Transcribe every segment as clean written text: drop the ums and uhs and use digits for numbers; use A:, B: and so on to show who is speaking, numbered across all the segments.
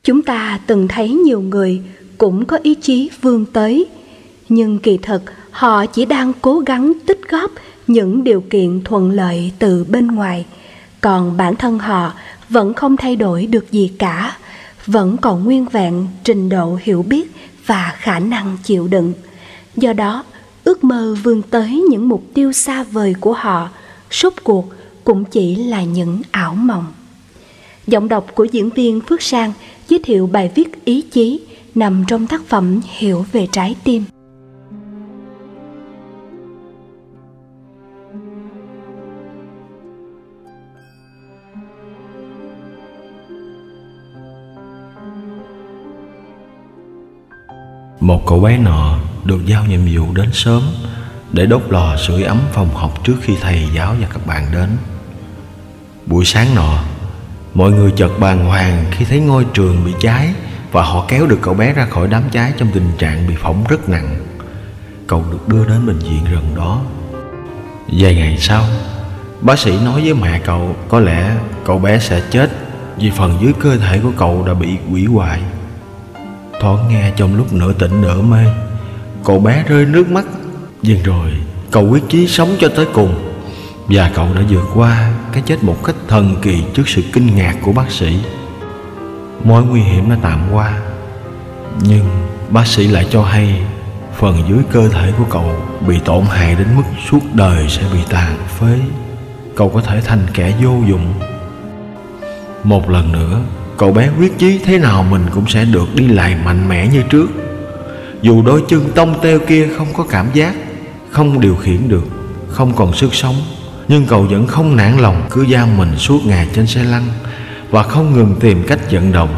A: Chúng ta từng thấy nhiều người cũng có ý chí vươn tới, nhưng kỳ thực họ chỉ đang cố gắng tích góp những điều kiện thuận lợi từ bên ngoài, còn bản thân họ vẫn không thay đổi được gì cả, vẫn còn nguyên vẹn trình độ hiểu biết và khả năng chịu đựng. Do đó, ước mơ vươn tới những mục tiêu xa vời của họ rốt cuộc cũng chỉ là những ảo mộng. Giọng đọc của diễn viên Phước Sang giới thiệu bài viết Ý chí nằm trong tác phẩm Hiểu về trái tim.
B: Một cậu bé nọ được giao nhiệm vụ đến sớm để đốt lò sưởi ấm phòng học trước khi thầy giáo và các bạn đến. Buổi sáng nọ, mọi người chợt bàng hoàng khi thấy ngôi trường bị cháy và họ kéo được cậu bé ra khỏi đám cháy trong tình trạng bị phỏng rất nặng. Cậu được đưa đến bệnh viện gần đó. Vài ngày sau, bác sĩ nói với mẹ cậu có lẽ cậu bé sẽ chết vì phần dưới cơ thể của cậu đã bị hủy hoại. Thoáng nghe trong lúc nửa tỉnh nửa mê, cậu bé rơi nước mắt. Nhưng rồi cậu quyết chí sống cho tới cùng, và cậu đã vượt qua cái chết một cách thần kỳ trước sự kinh ngạc của bác sĩ. Mọi nguy hiểm đã tạm qua, nhưng bác sĩ lại cho hay phần dưới cơ thể của cậu bị tổn hại đến mức suốt đời sẽ bị tàn phế. Cậu có thể thành kẻ vô dụng. Một lần nữa, cậu bé quyết chí thế nào mình cũng sẽ được đi lại mạnh mẽ như trước. Dù đôi chân tông teo kia không có cảm giác, không điều khiển được, không còn sức sống, nhưng cậu vẫn không nản lòng cứ giam mình suốt ngày trên xe lăn và không ngừng tìm cách vận động.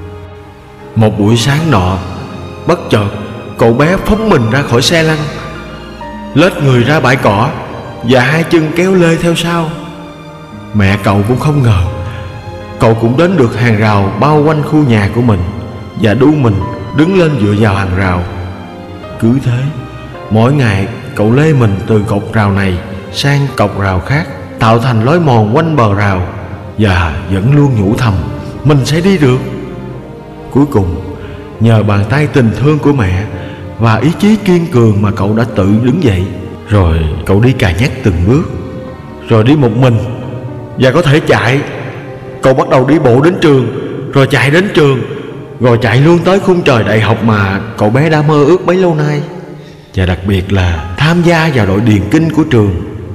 B: Một buổi sáng nọ, bất chợt cậu bé phóng mình ra khỏi xe lăn, lết người ra bãi cỏ và hai chân kéo lê theo sau. Mẹ cậu cũng không ngờ cậu cũng đến được hàng rào bao quanh khu nhà của mình và đu mình đứng lên dựa vào hàng rào. Cứ thế, mỗi ngày cậu lê mình từ cột rào này sang cột rào khác, tạo thành lối mòn quanh bờ rào, và vẫn luôn nhủ thầm mình sẽ đi được. Cuối cùng, nhờ bàn tay tình thương của mẹ và ý chí kiên cường mà cậu đã tự đứng dậy. Rồi cậu đi cà nhắc từng bước, rồi đi một mình và có thể chạy. Cậu bắt đầu đi bộ đến trường, rồi chạy đến trường, rồi chạy luôn tới khung trời đại học mà cậu bé đã mơ ước bấy lâu nay, và đặc biệt là tham gia vào đội điền kinh của trường.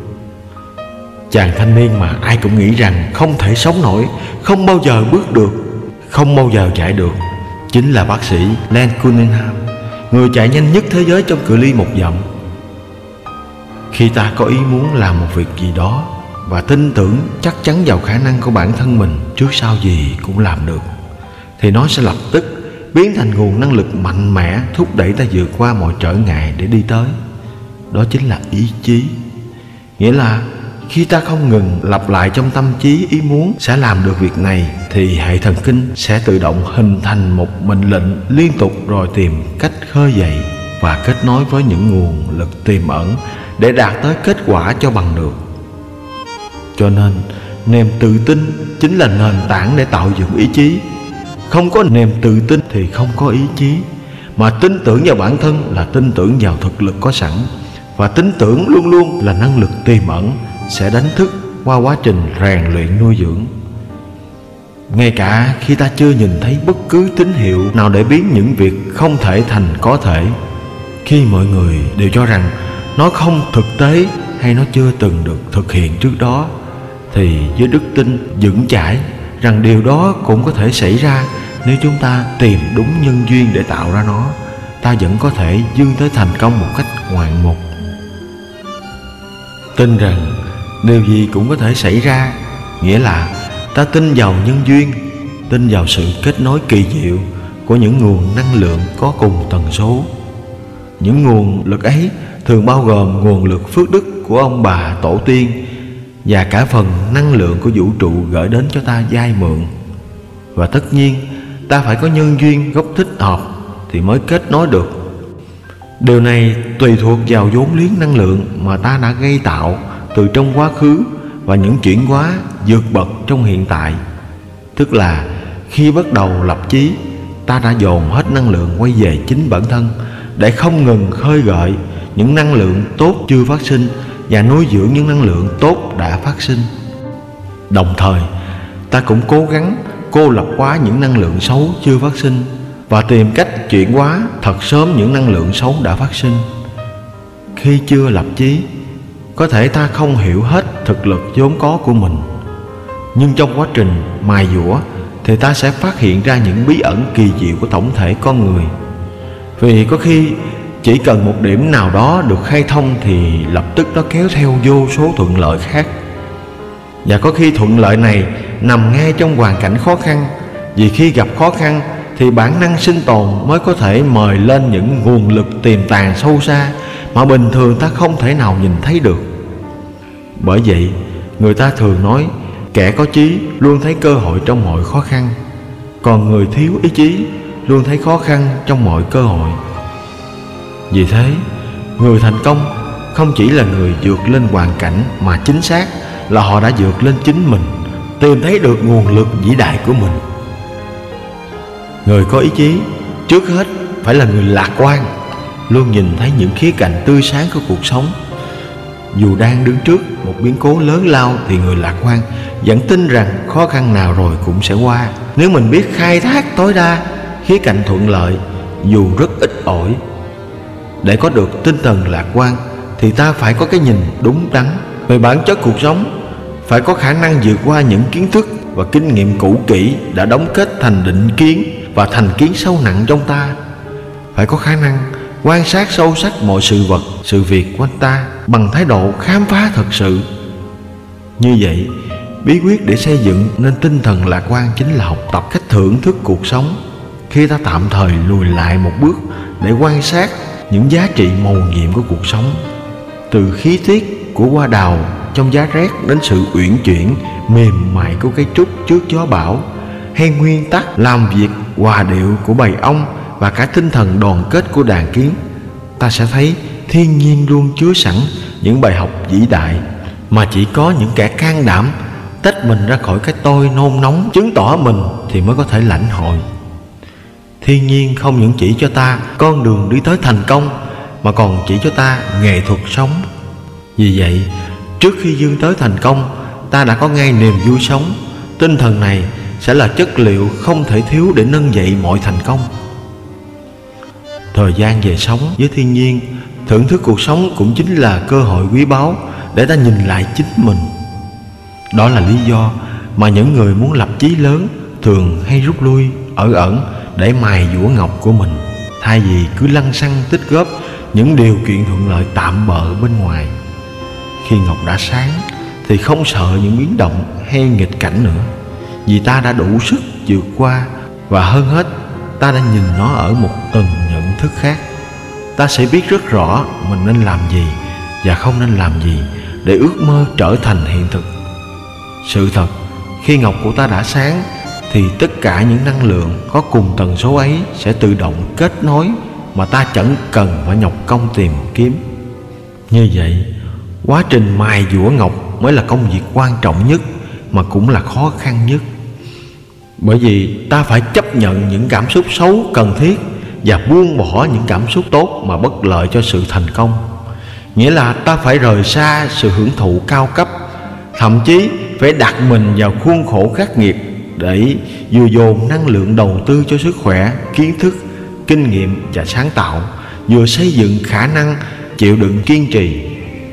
B: Chàng thanh niên mà ai cũng nghĩ rằng không thể sống nổi, không bao giờ bước được, không bao giờ chạy được, chính là bác sĩ Len Cunningham, người chạy nhanh nhất thế giới trong cự ly 1 dặm. Khi ta có ý muốn làm một việc gì đó và tin tưởng chắc chắn vào khả năng của bản thân mình trước sau gì cũng làm được, thì nó sẽ lập tức biến thành nguồn năng lực mạnh mẽ thúc đẩy ta vượt qua mọi trở ngại để đi tới. Đó chính là ý chí. Nghĩa là khi ta không ngừng lặp lại trong tâm trí ý muốn sẽ làm được việc này, thì hệ thần kinh sẽ tự động hình thành một mệnh lệnh liên tục, rồi tìm cách khơi dậy và kết nối với những nguồn lực tiềm ẩn để đạt tới kết quả cho bằng được. Cho nên niềm tự tin chính là nền tảng để tạo dựng ý chí. Không có niềm tự tin thì không có ý chí. Mà tin tưởng vào bản thân là tin tưởng vào thực lực có sẵn, và tin tưởng luôn luôn là năng lực tiềm ẩn sẽ đánh thức qua quá trình rèn luyện nuôi dưỡng. Ngay cả khi ta chưa nhìn thấy bất cứ tín hiệu nào để biến những việc không thể thành có thể, khi mọi người đều cho rằng nó không thực tế hay nó chưa từng được thực hiện trước đó, thì với đức tin vững chãi rằng điều đó cũng có thể xảy ra nếu chúng ta tìm đúng nhân duyên để tạo ra nó, ta vẫn có thể vươn tới thành công một cách ngoạn mục. Tin rằng điều gì cũng có thể xảy ra, nghĩa là ta tin vào nhân duyên, tin vào sự kết nối kỳ diệu của những nguồn năng lượng có cùng tần số. Những nguồn lực ấy thường bao gồm nguồn lực phước đức của ông bà tổ tiên và cả phần năng lượng của vũ trụ gửi đến cho ta vay mượn. Và tất nhiên ta phải có nhân duyên gốc thích hợp thì mới kết nối được. Điều này tùy thuộc vào vốn liếng năng lượng mà ta đã gây tạo từ trong quá khứ và những chuyển hóa vượt bậc trong hiện tại. Tức là Khi bắt đầu lập chí, ta đã dồn hết năng lượng quay về chính bản thân để không ngừng khơi gợi những năng lượng tốt chưa phát sinh và nuôi dưỡng những năng lượng tốt đã phát sinh. Đồng thời, ta cũng cố gắng cô lập hóa những năng lượng xấu chưa phát sinh và tìm cách chuyển hóa thật sớm những năng lượng xấu đã phát sinh. Khi chưa lập chí, có thể ta không hiểu hết thực lực vốn có của mình, nhưng trong quá trình mài dũa thì ta sẽ phát hiện ra những bí ẩn kỳ diệu của tổng thể con người. Vì có khi chỉ cần một điểm nào đó được khai thông thì lập tức nó kéo theo vô số thuận lợi khác. Và có khi thuận lợi này nằm ngay trong hoàn cảnh khó khăn, vì khi gặp khó khăn thì bản năng sinh tồn mới có thể mời lên những nguồn lực tiềm tàng sâu xa mà bình thường ta không thể nào nhìn thấy được. Bởi vậy, người ta thường nói kẻ có chí luôn thấy cơ hội trong mọi khó khăn, còn người thiếu ý chí luôn thấy khó khăn trong mọi cơ hội. Vì thế, người thành công không chỉ là người vượt lên hoàn cảnh, mà chính xác là họ đã vượt lên chính mình, tìm thấy được nguồn lực vĩ đại của mình. Người có ý chí trước hết phải là người lạc quan, luôn nhìn thấy những khía cạnh tươi sáng của cuộc sống. Dù đang đứng trước một biến cố lớn lao thì người lạc quan vẫn tin rằng khó khăn nào rồi cũng sẽ qua. Nếu mình biết khai thác tối đa khía cạnh thuận lợi dù rất ít ỏi. Để có được tinh thần lạc quan thì ta phải có cái nhìn đúng đắn về bản chất cuộc sống, phải có khả năng vượt qua những kiến thức và kinh nghiệm cũ kỹ đã đóng kết thành định kiến và thành kiến sâu nặng trong ta, phải có khả năng quan sát sâu sắc mọi sự vật, sự việc quanh ta bằng thái độ khám phá thật sự. Như vậy, bí quyết để xây dựng nên tinh thần lạc quan chính là học tập cách thưởng thức cuộc sống. Khi ta tạm thời lùi lại một bước để quan sát những giá trị mầu nhiệm của cuộc sống, từ khí tiết của hoa đào trong giá rét đến sự uyển chuyển mềm mại của cây trúc trước gió bão, hay nguyên tắc làm việc hòa điệu của bầy ong và cả tinh thần đoàn kết của đàn kiến, ta sẽ thấy thiên nhiên luôn chứa sẵn những bài học vĩ đại mà chỉ có những kẻ can đảm tách mình ra khỏi cái tôi nôn nóng, chứng tỏ mình thì mới có thể lãnh hội. Thiên nhiên không những chỉ cho ta con đường đi tới thành công, mà còn chỉ cho ta nghệ thuật sống. Vì vậy, trước khi vươn tới thành công, ta đã có ngay niềm vui sống. Tinh thần này sẽ là chất liệu không thể thiếu để nâng dậy mọi thành công. Thời gian về sống với thiên nhiên, thưởng thức cuộc sống cũng chính là cơ hội quý báu để ta nhìn lại chính mình. Đó là lý do mà những người muốn lập chí lớn thường hay rút lui ở ẩn để mài dũa ngọc của mình, thay vì cứ lăng xăng tích góp những điều kiện thuận lợi tạm bợ bên ngoài. Khi ngọc đã sáng thì không sợ những biến động hay nghịch cảnh nữa, vì ta đã đủ sức vượt qua, và hơn hết ta đã nhìn nó ở một tầng nhận thức khác. Ta sẽ biết rất rõ mình nên làm gì và không nên làm gì để ước mơ trở thành hiện thực. Sự thật, khi ngọc của ta đã sáng thì tất cả những năng lượng có cùng tần số ấy sẽ tự động kết nối mà ta chẳng cần phải nhọc công tìm kiếm. Như vậy, quá trình mài dũa ngọc mới là công việc quan trọng nhất mà cũng là khó khăn nhất. Bởi vì ta phải chấp nhận những cảm xúc xấu cần thiết và buông bỏ những cảm xúc tốt mà bất lợi cho sự thành công. Nghĩa là ta phải rời xa sự hưởng thụ cao cấp, thậm chí phải đặt mình vào khuôn khổ khắc nghiệt để vừa dồn năng lượng đầu tư cho sức khỏe, kiến thức, kinh nghiệm và sáng tạo, vừa xây dựng khả năng chịu đựng kiên trì.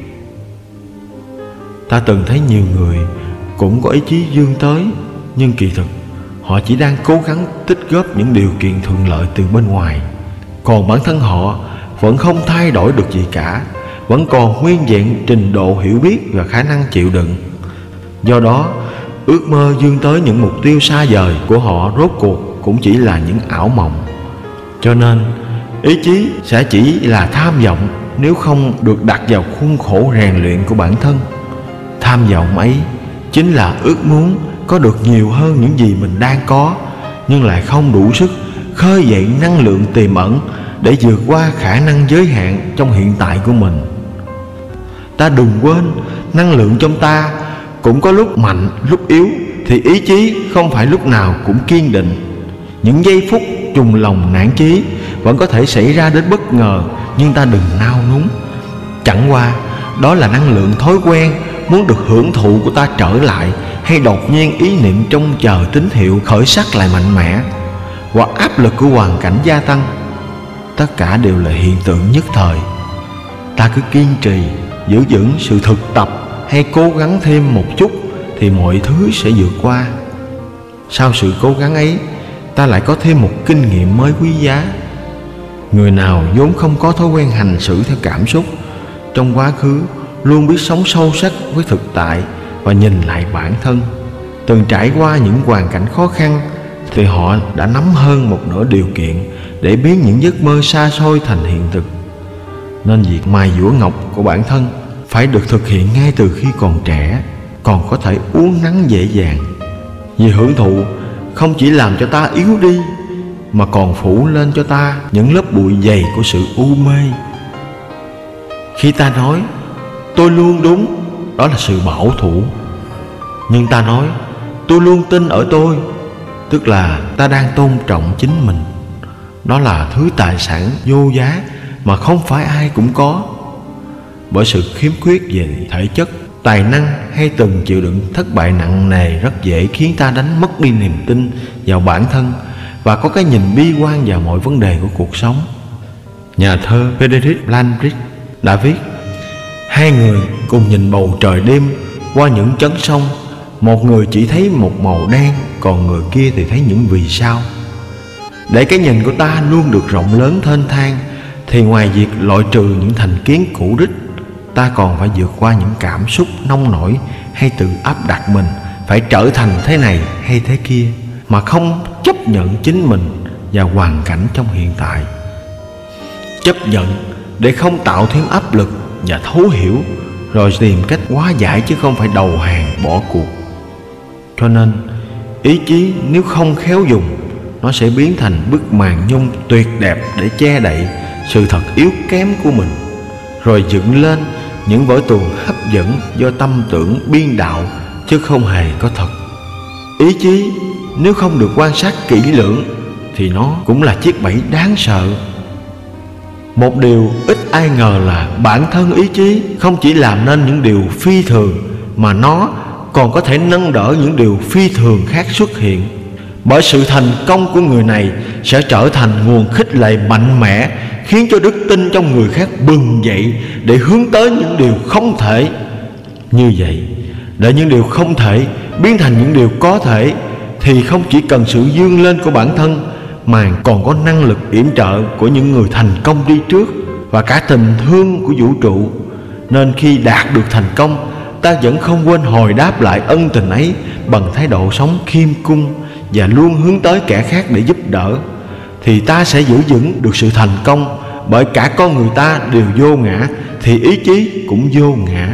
B: Ta từng thấy nhiều người cũng có ý chí vươn tới, nhưng kỳ thực họ chỉ đang cố gắng tích góp những điều kiện thuận lợi từ bên ngoài, còn bản thân họ vẫn không thay đổi được gì cả, vẫn còn nguyên vẹn trình độ hiểu biết và khả năng chịu đựng. Do đó, ước mơ vươn tới những mục tiêu xa vời của họ rốt cuộc cũng chỉ là những ảo mộng. Cho nên, ý chí sẽ chỉ là tham vọng nếu không được đặt vào khuôn khổ rèn luyện của bản thân. Tham vọng ấy chính là ước muốn có được nhiều hơn những gì mình đang có, nhưng lại không đủ sức khơi dậy năng lượng tiềm ẩn để vượt qua khả năng giới hạn trong hiện tại của mình. Ta đừng quên, năng lượng trong ta cũng có lúc mạnh lúc yếu, thì ý chí không phải lúc nào cũng kiên định. Những giây phút trùng lòng nản chí vẫn có thể xảy ra đến bất ngờ, nhưng ta đừng nao núng. Chẳng qua đó là năng lượng thói quen muốn được hưởng thụ của ta trở lại, hay đột nhiên ý niệm trông chờ tín hiệu khởi sắc lại mạnh mẽ, hoặc áp lực của hoàn cảnh gia tăng. Tất cả đều là hiện tượng nhất thời. Ta cứ kiên trì giữ vững sự thực tập, hay cố gắng thêm một chút, thì mọi thứ sẽ vượt qua. Sau sự cố gắng ấy, ta lại có thêm một kinh nghiệm mới quý giá. Người nào vốn không có thói quen hành xử theo cảm xúc trong quá khứ, luôn biết sống sâu sắc với thực tại và nhìn lại bản thân, từng trải qua những hoàn cảnh khó khăn, thì họ đã nắm hơn một nửa điều kiện để biến những giấc mơ xa xôi thành hiện thực. Nên việc mài dũa ngọc của bản thân phải được thực hiện ngay từ khi còn trẻ, còn có thể uốn nắn dễ dàng. Vì hưởng thụ không chỉ làm cho ta yếu đi, mà còn phủ lên cho ta những lớp bụi dày của sự u mê. Khi ta nói tôi luôn đúng, đó là sự bảo thủ. Nhưng ta nói tôi luôn tin ở tôi, tức là ta đang tôn trọng chính mình. Đó là thứ tài sản vô giá mà không phải ai cũng có. Bởi sự khiếm khuyết về thể chất, tài năng hay từng chịu đựng thất bại nặng nề rất dễ khiến ta đánh mất đi niềm tin vào bản thân và có cái nhìn bi quan vào mọi vấn đề của cuộc sống. Nhà thơ Frederick Landrich đã viết: hai người cùng nhìn bầu trời đêm qua những chấn sông, một người chỉ thấy một màu đen, còn người kia thì thấy những vì sao. Để cái nhìn của ta luôn được rộng lớn thênh thang, thì ngoài việc loại trừ những thành kiến cũ rích, ta còn phải vượt qua những cảm xúc nông nổi, hay tự áp đặt mình phải trở thành thế này hay thế kia, mà không chấp nhận chính mình và hoàn cảnh trong hiện tại. Chấp nhận để không tạo thêm áp lực và thấu hiểu, rồi tìm cách hóa giải, chứ không phải đầu hàng bỏ cuộc. Cho nên ý chí nếu không khéo dùng, nó sẽ biến thành bức màn nhung tuyệt đẹp để che đậy sự thật yếu kém của mình, rồi dựng lên những vở tuồng hấp dẫn do tâm tưởng biên đạo, chứ không hề có thật. Ý chí nếu không được quan sát kỹ lưỡng, thì nó cũng là chiếc bẫy đáng sợ. Một điều ít ai ngờ là bản thân ý chí không chỉ làm nên những điều phi thường, mà nó còn có thể nâng đỡ những điều phi thường khác xuất hiện. Bởi sự thành công của người này sẽ trở thành nguồn khích lệ mạnh mẽ, khiến cho đức tin trong người khác bừng dậy để hướng tới những điều không thể. Như vậy, để những điều không thể biến thành những điều có thể, thì không chỉ cần sự vươn lên của bản thân, mà còn có năng lực yểm trợ của những người thành công đi trước, và cả tình thương của vũ trụ. Nên khi đạt được thành công, ta vẫn không quên hồi đáp lại ân tình ấy bằng thái độ sống khiêm cung và luôn hướng tới kẻ khác để giúp đỡ, thì ta sẽ giữ vững được sự thành công. Bởi cả con người ta đều vô ngã, thì ý chí cũng vô ngã.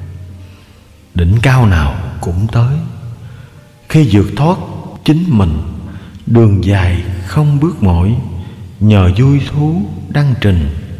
B: Đỉnh cao nào cũng tới, khi vượt thoát chính mình, đường dài không bước mỏi, nhờ vui thú đăng trình.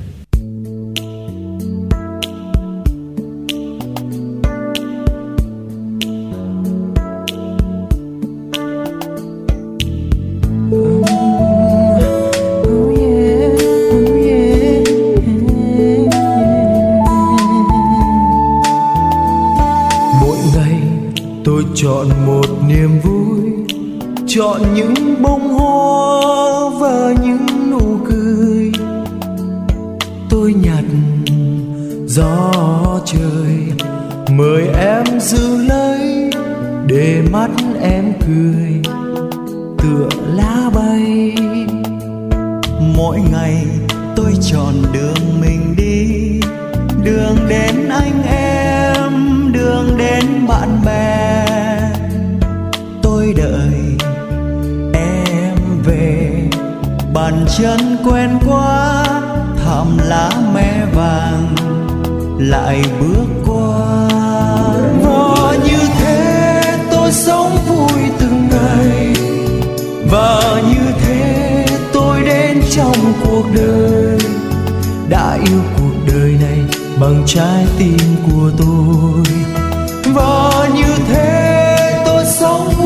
C: Tôi chọn một niềm vui, chọn những bông hoa và những nụ cười. Tôi nhặt gió trời, mời em giữ lấy, để mắt em cười tựa lá bay.
D: Mỗi ngày tôi chọn đường mình đi, đường đến anh em, đường đến bạn bè. Tôi đợi em về, bàn chân quen quá, thảm lá me vàng lại bước qua.
C: Và như thế tôi sống vui từng ngày, và như thế tôi đến trong cuộc đời. Đã yêu cuộc đời này bằng trái tim của tôi, và như thế tôi sống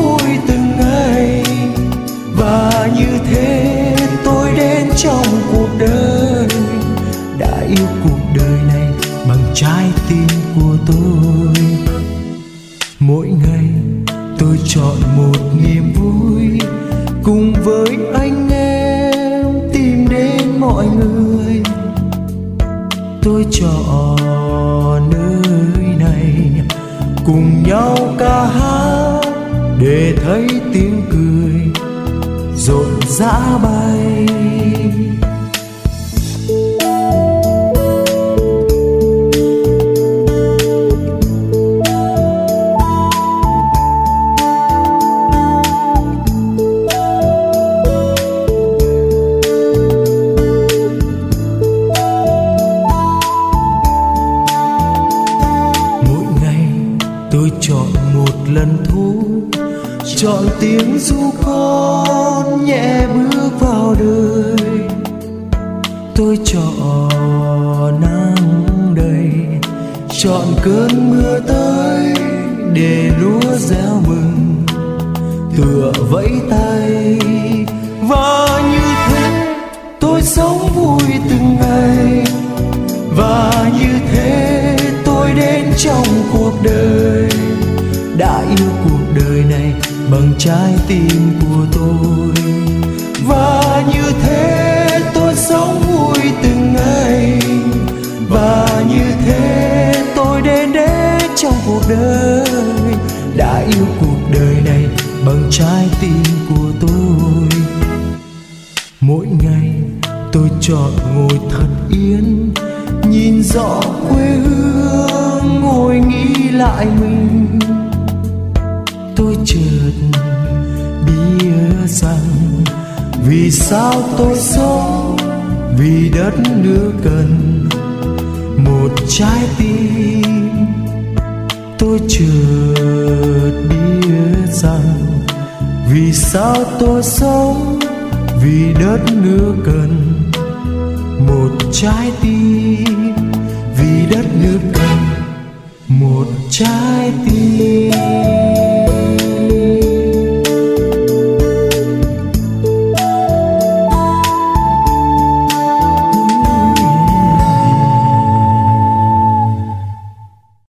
C: trong cuộc đời, đã yêu cuộc đời này bằng trái tim của tôi. Mỗi ngày tôi chọn một niềm vui, cùng với anh em tìm đến mọi người. Tôi chọn nơi này cùng nhau ca hát, để thấy tiếng cười rộn rã bay. Tôi chọn một lần thu, chọn tiếng ru con nhẹ bước vào đời. Tôi chọn nắng đầy, chọn cơn mưa tới, để lúa gieo mừng tựa vẫy tay. Và như thế tôi sống vui từng ngày, và như thế tôi đến trong cuộc đời, đã yêu cuộc đời này bằng trái tim của tôi. Và như thế tôi sống vui từng ngày, và như thế tôi đến trong cuộc đời, đã yêu cuộc đời này bằng trái tim của tôi. Mỗi ngày tôi chọn ngồi thật yên, nhìn rõ quê hương, ngồi nghĩ lại mình. Tôi chợt biết rằng vì sao tôi sống, vì đất nước cần một trái tim. Tôi chợt biết rằng vì sao tôi sống, vì đất nước cần một trái tim, vì đất nước cần một trái tim.